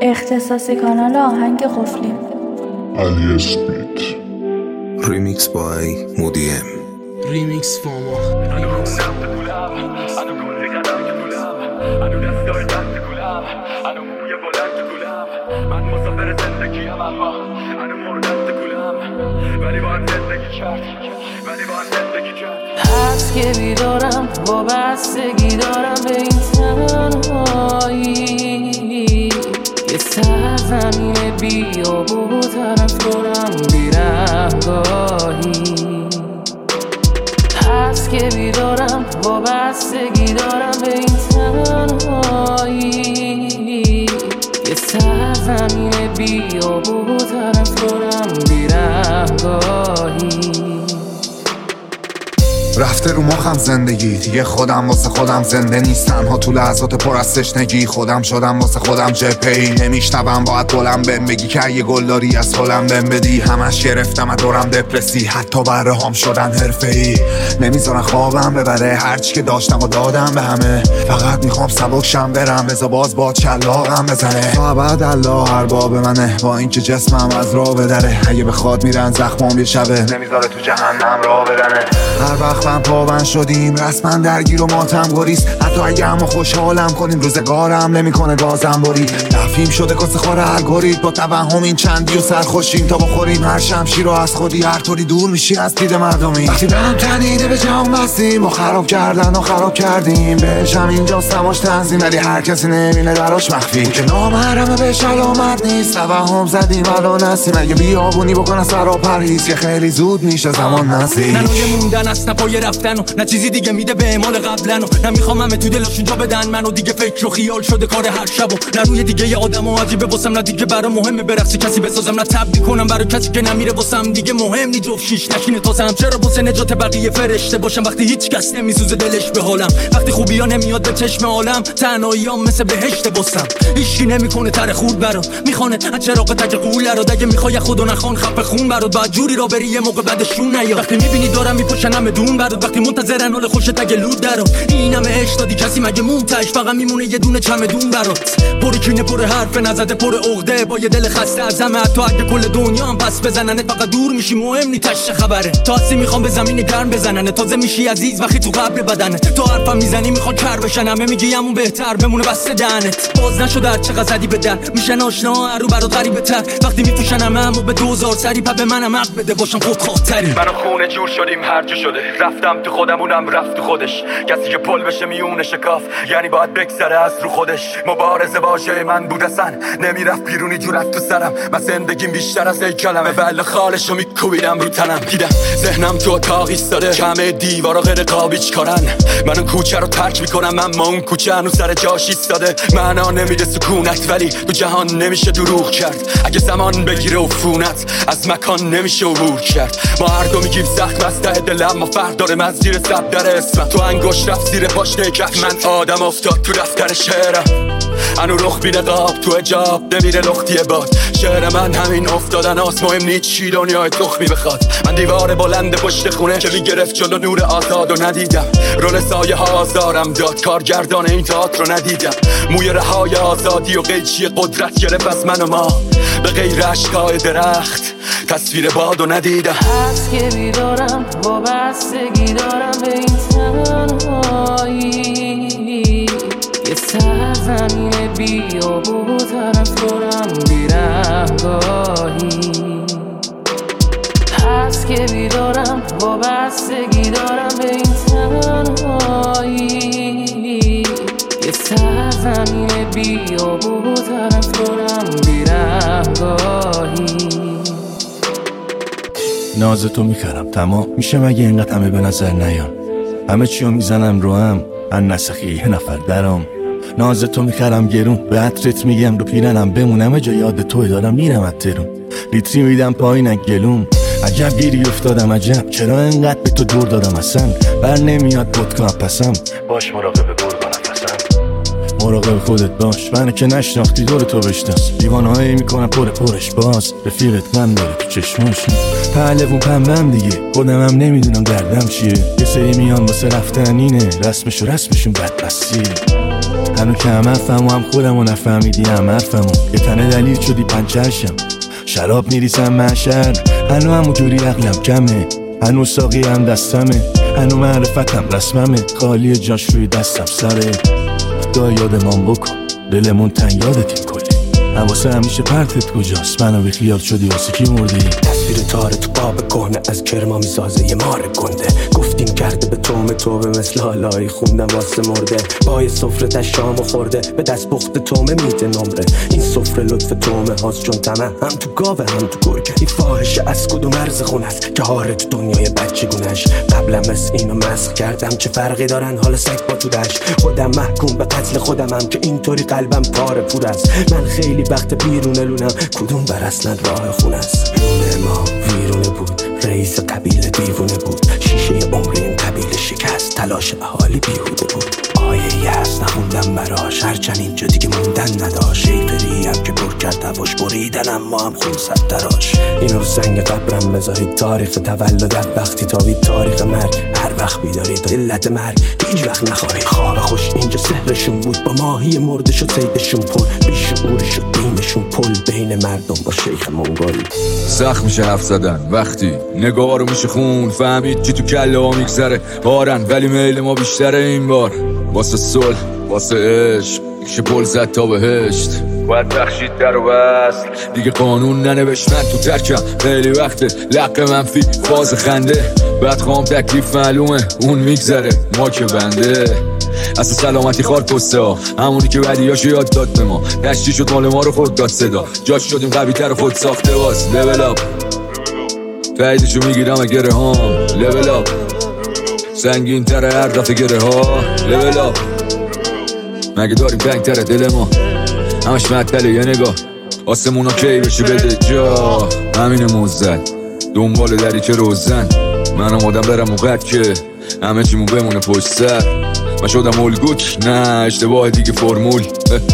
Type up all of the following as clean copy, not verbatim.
اختصاصی کانال آهنگ قفلی. علی اسپیت. ریمیکس بای مودیم. ریمیکس فاما. من مسافر زندگیم اما هنو مردم کولم ولی باید زندگی کرد هست که بیدارم وابستگی دارم به این تنهایی یه سرزمین بیابون طرف دارم بیرهگاهی هست که بیدارم وابستگی دارم به این تنهایی یه سرزمین بیابون طرف دارم بیرهگاهی رفته رو مخم زندگی دیگه خودم واسه خودم زنده نیستم ها تو لحظات پر از تشنگی خودم شدم واسه خودم جبهه‌ای نمیشنوم باید بلند بهم بگی که یه گلداری از فلم بهم بدی همش گرفتم از دورم دپرسی حتی برهام شدن حرفه‌ای نمیذارن خوابم ببره هرچی که داشتم و دادم به همه فقط میخوام سبکشم برم بذار باز با چلاقم بزنه تا بعد الله ارباب منه با اینکه جسمم از راه بدره اگه بخواد میرن زخمام یه شبه نمیذاره تو جهنم راه بدنه هر وقت پابند شدیم رسما درگیر و ماتم گریز حتی اگه همو خوشحالم کنیم روزگارم نمیکنه گازم برید دفیم شده کاسه خور الگوریتم با توهم این چندی و سرخوشیم تا بخوریم هر شمشیر رو از خودی هر طوری دور میشی از دید مردمی وقتی برم تنیده به جام بستیم و خراب کردن و خراب کردیم بهشم اینجا سماش تنظیم ولی هر کسی نمینه دراش مخفی که نامحرمه بهش علامت نیست توهم زدیم الان هستیم اگه بیابونی بکنه سر و پرهیز که خیلی زود میشه زمان نزدیک ننوی موندن است نه پای رفتن و نه چیزی دیگه میده به اعمال قبلن و نمیخوام همه تو دلشون جا بدن منو دیگه فکر و خیال شده کار هر شب و نه روی دیگه ی آدمو عجیبه واسم نه دیگه برام مهمه برقص کسی بسازم نه تبدیل کنم برای کسی که نمیره واسم دیگه مهم نی جفت شیش نشینه تاسم چرا واسه نجات بقیه فرشته باشم وقتی هیچ کس نمیسوزه دلش به حالم وقتی خوبیا نمیاد به چشم عالم تنهاییام مثل بهشت واسم هیچکی نمیکنه تر خورد برات میخونه از چراغ تک قوله رو دیگه میخوای خدا نخوان خفه خون برات بعد جوری را بری یه موقع بعدشون نیا وقتی میبینی دارم میپوشنم دون برات وقتی منتظرن حال خوشت اگه لود درات این همه عشق دادی کسی مگه مونتش فقط میمونه یه دونه چمدون برات پر کینه پر حرف نزده پر عقده با یه دل خسته از همه تو اگه کل دنیا هم پس بزننت فقط دور میشی مهم نی تش خبره تاسی میخوام به زمین گرم بزنن تازه میشی عزیز وقتی تو قبر بدنه تو حرفم میزنی میخواد کر بشن همه میگی همون بهتر بمونه بسته دهنت باز نشد هر چقدر زدی به در میشن آشنا رو برات غریبه تر وقتی میپوشن همو به 2000 سری پا به منم حق بده باشم خودخواهتری منو خونه جور شدیم هر جا شده رفتم تو خودمونم رفت تو خودش کسی که پل بشه میونه شکاف یعنی باید بگذره از رو خودش مبارزه باشه من بود اصلا نمیرفت بیرونی جورت تو سرم من زندگیم بیشتر از یک کلمه بله خالشو میکوبیدم رو تنم دیدم ذهنم تو اتاق ایستاده کمه دیوارا غیر قابیچ کارن من اون کوچه رو ترک میکنم اما اون کوچه هنوز سر جاش ایستاده معنا نمیده سکونت ولی تو جهان نمیشه دروغ کرد اگه زمان بگیره عفونت از مکان نمیشه عبور کرد ما هر دو میگیم زخم از ته دلم ما فرق داره من زیر سب در اسمم تو انگشت رفت زیر پاشنه کف من آدم افتاد تو دفتر شعرم انو رخ بی نقاب تو حجاب نمیره لختی باد شعر من همین افتادن آس مهم نیست چی دنیای تخمی بخواد من دیوار بلند پشت خونه که میگرفت جلو نور آزاد و ندیدم رول سایه ها آزارم داد کارگردان این تئاتر رو ندیدم موی رهای آزادی و قیچی قدرت گرفت از من و ما به غیر عشقای درخت تصویر باد و ندیدم هست که بیدارم وابستگی دارم به این تنهایی یه سرزمین بیابون طرف دارم بیرهگاهی هست که بیدارم وابستگی دارم به این تنهایی یه سرزمین بیابون طرف دارم بیرهگاهی ناز تو میخرم تمام میشه مگه اینقدر همه به نظر نیان همه چیو میزنم رو هم ان نسخی یه نفر درام ناز تو میخرم گرون به عطرت میگم رو پیرنم بمونم جا یاد توی دارم میرم اترون لیتری میدم پایین گلوم عجب گیری افتادم عجب چرا اینقدر به تو دور دادم اصلا بر نمیاد پدکا پسم باش مراقب گرگا نفسم مراقب خودت باش من که نشناختی دور تو بشناس دیوانهایی میکنم پرش باز رفیقت من داره تو چشماش پهلوون پنبم دیگه خودم هم نمیدونم دردم چیه یه سری میان واسه رفتن اینه رسمشون بدبستیه هنو که هم حرفم و هم خودم و نفهمیدی هم حرفمو یه تنه دلیل شدی پنچرشم شراب میریسم محشر هنو همونجوری عقلم کمه هنو ساقی هم دستمه هنو معرفتم رسممه خالی جاش روی دستم سره دای یادمان بکن دلمون تن یادتیم کلی حواسه همیشه پرتت کجاست منو بی خیال شدی واسه کی مردی تصویر تاره تو قاب کهنه از کرما میسازه یه مار گنده گفتیم کرده به تومه مثل حالایی خوندم واسه مرده پای سفره تشامو خورده به دست بخت تومه میده نمره این سفره لطف تومه هاست چون تمه هم تو گاوه هم تو گرگه این فاحشه از کدوم مرز خونه است که هاره تو دنیای بچه گونش قبلم از اینو مسخ کردم چه فرقی دارن حال سگ با تو دشت خودم محکوم به قتل خودم هم که اینطوری قلبم پاره پور است من خیلی وقت بیرون لونم کدوم بر اصلا راه خونه است لونه ما ویرونه بود رئیس قبیله دیوونه بود شیشه عمر این قبیله شکست تلاش اهالی بیهوده بود آیه هست نخوندم براش هرچند اینجا دیگه موندن نداشت شیطری هم که پر کرد هواش بریدن اما هم خون صد تراش اینو رو سنگ قبرم بذارید تاریخ تولدت وقتی تابید تاریخ مرگ هر وقت بیدارید علت مرگ هیچ وقت نخواهید خواب خوش اینجا سحرشون بود با ماهی مرده شد سیدشون پر بیشعور شد دینشون پل بین مردم با شیخ منگل سخت میشه حرف زدن وقتی نگاه رو میشه خون فهمید چی تو کله ها میگذره بارن ولی میل ما بیشتره این بار واسه صلح واسه عشق میشه پل زد تا بهشت باید بخشید در و بست دیگه قانون ننوشت من تو ترکم خیلی وقته لق منفی فاز خنده بعد خوام تکلیف معلومه اون میگذره ما که بنده اصلا سلامتی خار پسته ها همونی که بدیاشو یاد داد به ما نشتی شد مال ما رو خود داد صدا جاش شدیم قوی تر خود ساخته باز لول اپ تاییدشو میگیرم گره هام لول اپ سنگین تر هر دفعه گره ها لول اپ مگه داریم تنگ تر دل ما همش معطله یه نگاه آسمونا کی بشه بده جا همین موزد دنبال دری که روزن منم آدم برم موقت که همه چیمون بمونه پشت سر من شدم الگوک نه اشتباه دیگه فرمول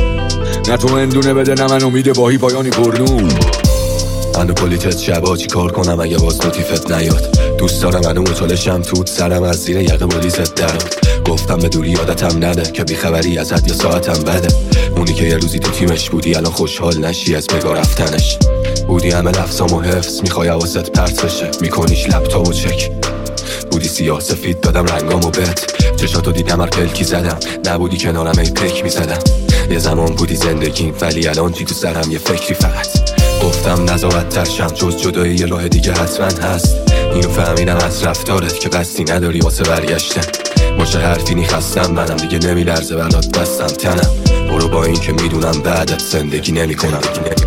نه تو اندونه بده نه من امیده باهی پایانی پرنون اندو کلیتت شبا چی کار کنم اگه باز نوتیفت نیاد دوست دارم منو مطالشم توت سرم از زیر یقه بولیزت درد گفتم به دوری یادتم نده که بیخبری ازت یا ساعتم بده اونی که یه روزی تو تیمش بودی الان خوشحال نشی از بگاه رفتنش بودی همه لفظامو حفظ میخوای حواست پرت بشه میکنیش لپتاپو چک بودی سیاه سفید دادم رنگامو بهت چشاتو دیدم هر پلکی زدم نبودی کنارم ای پک میزدم یه زمان بودی زندگیم ولی الان چی تو سرم یه فکری فقط گفتم نزاعت ترشم جز جدایی یه راه دیگه حتما هست اینو فهمیدم از رفتارت که قصدی نداری واسه برگشتن باشه حرفی نیخستم منم دیگه نمیلرزه برات دستم تنم برو با این که میدونم بعدت زندگی نمیکنم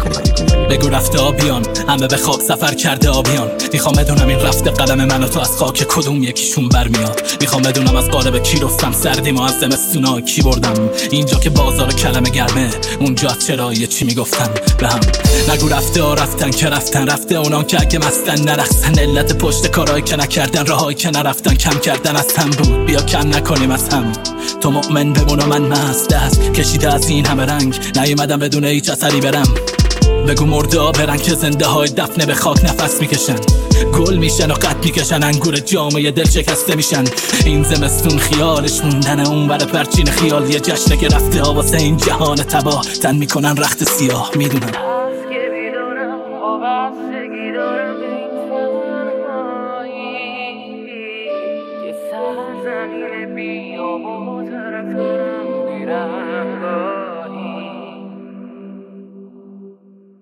بگو رفته آبیان همه به خاک سفر کرده آبیان میخوام بدونم این رفته قدم من و تو از خاک کدوم یکیشون برمیاد میخوام بدونم از قالب کی رفتم سردی ما از زمستونا کی بردم اینجا که بازار کلمه گرمه اونجا چرا یه چی میگفتن به هم نگو رفته ها رفتن که رفته اونان که اگه مستن نرخصن علت پشت کارایی که نکردن راهایی که نرفتن کم کردن از هم بود بیا کم نکنیم از هم تو مؤمن بمون و من مست دست کشیده از این همه رنگ نیومدم بدون هیچ اثری برم بگو مرده ها برن که زنده های دفنه به خاک نفس میکشن گل میشن و قد میکشن انگور جامعه دل شکسته میشن این زمستون خیالش موندن اون بر پرچین خیال یه جشنه که رفته ها واسه این جهان تباه تن میکنن رخت سیاه میدونن زمین بی آب و طرف دارم میرم